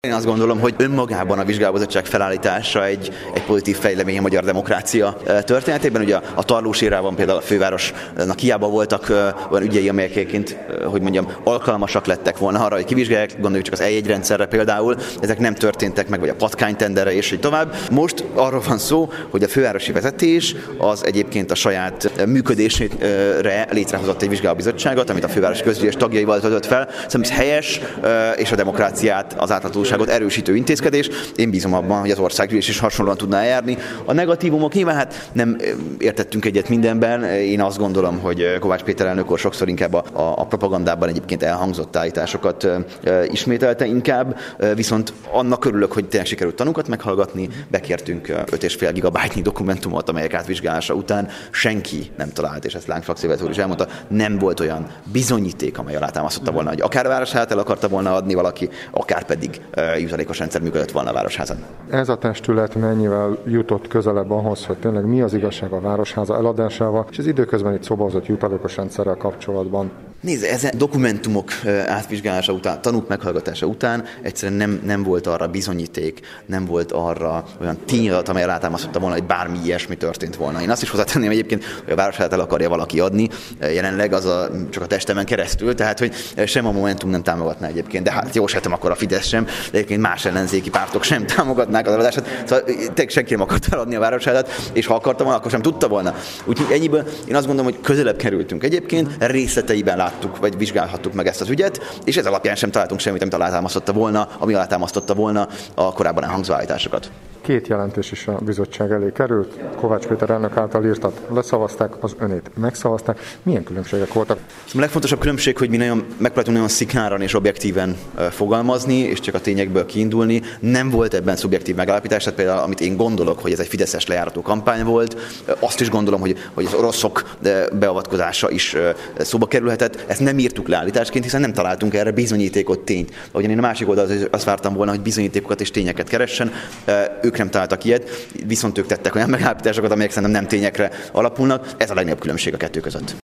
Én azt gondolom, hogy önmagában a vizsgálóbizottság felállítása egy pozitív fejlemény a magyar demokrácia történetében. Ugye a Tarlós érában például a fővárosnak hiába voltak olyan ügyei, amelyek egyébként, hogy mondjam, alkalmasak lettek volna arra, hogy kivizsgálják, gondoljuk csak az E1 rendszerre például, ezek nem történtek meg, vagy a patkánytenderre és így tovább. Most arról van szó, hogy a fővárosi vezetés az egyébként a saját működésére létrehozott egy vizsgálóbizottságot, amit a fővárosi közgyűlés tagjaival töltött fel. Szerintem ez helyes, és a demokráciát, az átláthatóságot erősítő intézkedés. Én bízom abban, hogy az országgyűlés is hasonlóan tudná eljárni. A negatívumok nyilván nem értettünk egyet mindenben. Én azt gondolom, hogy Kovács Péter elnök úr sokszor inkább a propagandában egyébként elhangzott állításokat ismételte inkább, viszont annak örülök, hogy tényleg sikerült tanúkat meghallgatni. Bekértünk 5,5 gigabájtnyi dokumentumot, amelyek átvizsgálása után senki nem talált, és ezt Láng frakcióvezető úr is elmondta, nem volt olyan bizonyíték, amely alátámasztotta volna, hogy akár a Városházát el akarta volna adni valaki, akár pedig jutalékos rendszer működött volna a Városházan. Ez a testület mennyivel jutott közelebb ahhoz, hogy tényleg mi az igazság a Városháza eladásával, és az időközben itt szóba hozott jutalékos rendszerrel kapcsolatban? Nézd, ezen dokumentumok átvizsgálása után, tanúk meghallgatása után egyszerűen nem volt arra bizonyíték, nem volt arra olyan tényadat, amely alátámasztotta volna, hogy bármi ilyesmi történt volna. Én azt is hozzátenném egyébként, hogy a Városházát el akarja valaki adni, jelenleg csak a testemen keresztül, tehát hogy sem a Momentum nem támogatná egyébként, de hát jó sem akkor a Fidesz sem, de egyébként más ellenzéki pártok sem támogatnák az eladását, szóval senki nem akart eladni a Városházát, és ha akarta volna, akkor sem tudta volna. Úgyhogy ennyiből én azt gondolom, hogy közelebb kerültünk egyébként, részleteiben láttuk, vagy vizsgálhattuk meg ezt az ügyet, és ez alapján sem találtunk semmit, ami alátámasztotta volna a korábban elhangzó állításokat. 2 jelentés is a bizottság elé került. Kovács Péter elnök által írtat, leszavazták, az önét megszavazták. Milyen különbségek voltak? A legfontosabb különbség, hogy mi megpróbáltunk nagyon szikáran és objektíven fogalmazni, és csak a tényekből kiindulni. Nem volt ebben szubjektív megállapítás, tehát például amit én gondolok, hogy ez egy fideszes lejárató kampány volt, azt is gondolom, hogy az oroszok beavatkozása is szóba kerülhetett. Ezt nem írtuk le állításként, hiszen nem találtunk erre bizonyítékot, tényt. Ahogyan én a másik oldalon azt vártam volna, hogy bizonyítékokat és tényeket keressen. Ők nem találtak ilyet, viszont ők tettek olyan megállapításokat, amelyek szerintem nem tényekre alapulnak. Ez a legnagyobb különbség a kettő között.